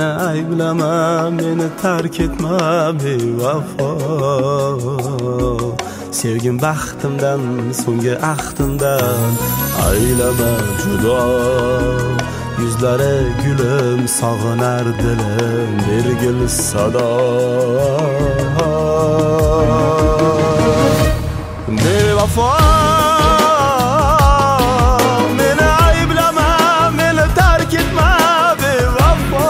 meni ayblama, meni tark etma bevafo. Sevgim baxtimdan, so'nggi ahdimdan aylama judo. Yuzlari gulum, sog'inar dilim, bergil sado. Bevafo, meni ayblama, meni tark etma bevafo.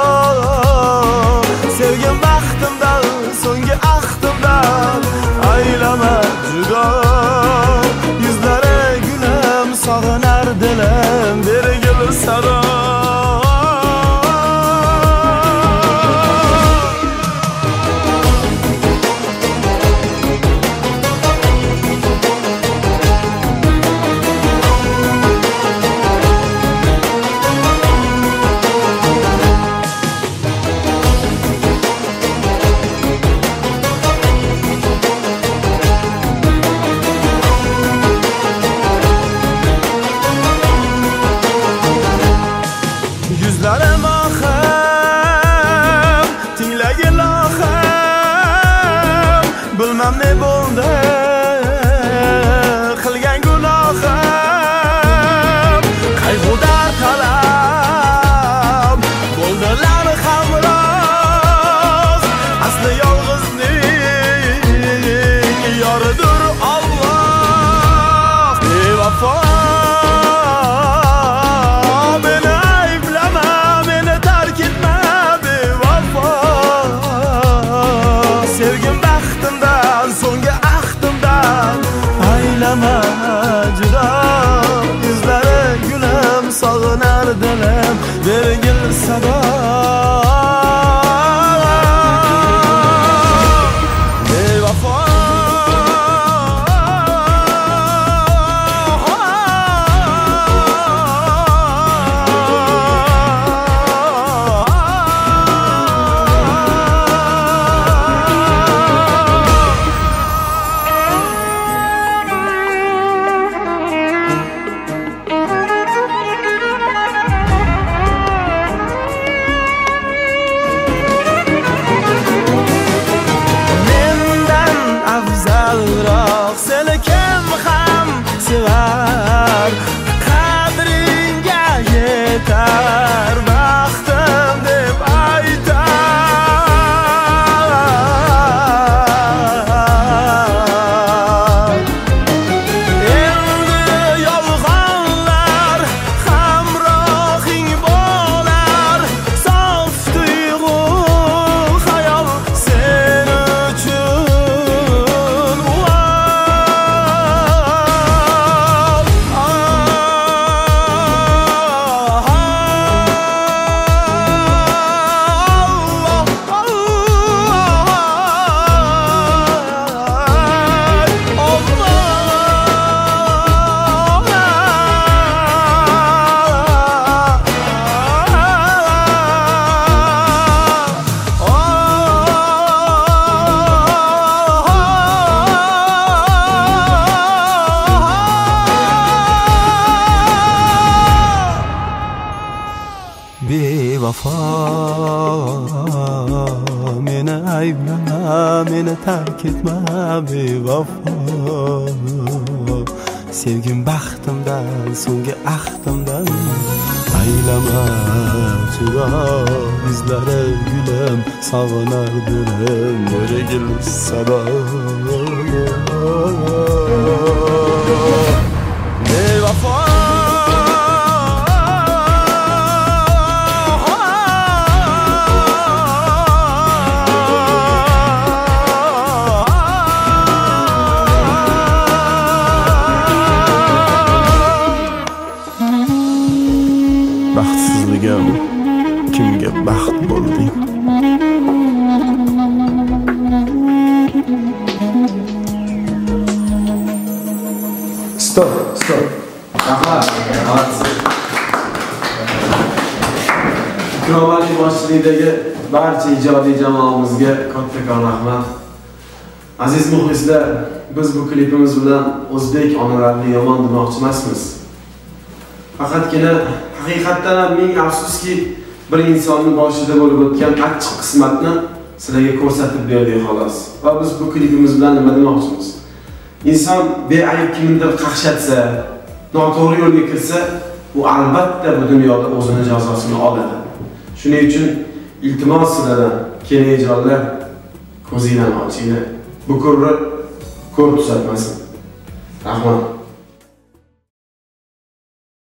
Sevgim baxtimdan, so'nggi ahdimdan aylama judo. Yuzlari gulum, sog'inar dilim, bergil sado. Yüzlerim ahım, tinglagil ahım, bilmem ne bo'ldi qilgan gunohim. Qayg'uda talab bo'ldilar hamroh, asli yolg'izning yoridir Alloh. Bevafo, so'nggi ahdimdan aylama judo. Yuzlari gulum, sog'inar dilim, bergil sado. Bevafo, seni kim ham sevar, qadringga yetar, baxtim deb aytar. Endi yolg'onlar hamrohing bo'lar, sof tuyg'u xayol sen uchun. Bevafo, meni ayblama, meni tark etma bevafo. Sevgim baxtimdan, so'nggi ahdimdan aylama judo. Yuzlari gulum, sog'inar dilim, bergil sado. Bevafo, baxtsizligim kimga baxt bo'lding? Stop. Aha. Ikromatli boshchiligidagi barcha ijodiy jamoamizga kattakon rahmat. Aziz muxlislar, biz bu klipimiz bilan o'zbek onalarini yomon demoqchi emasmiz. Faqatgina haqiqatdan ming afsuski bir insonning boshida bo'lib o'tgan achchiq qismatni sizlarga ko'rsatib berdik xolos. Va biz bu klipimiz bilan nima demoqchimiz? Inson beayb kimnidir qaqshatsa, noto'g'ri yo'lga kirsa, u albatta bu dunyoda o'zini jazosini oladi. Shuning uchun iltimos sizlardan, kelajaklar ko'zinglarni ochinglar. Bu ko'r tuzatmasin. Rahmat.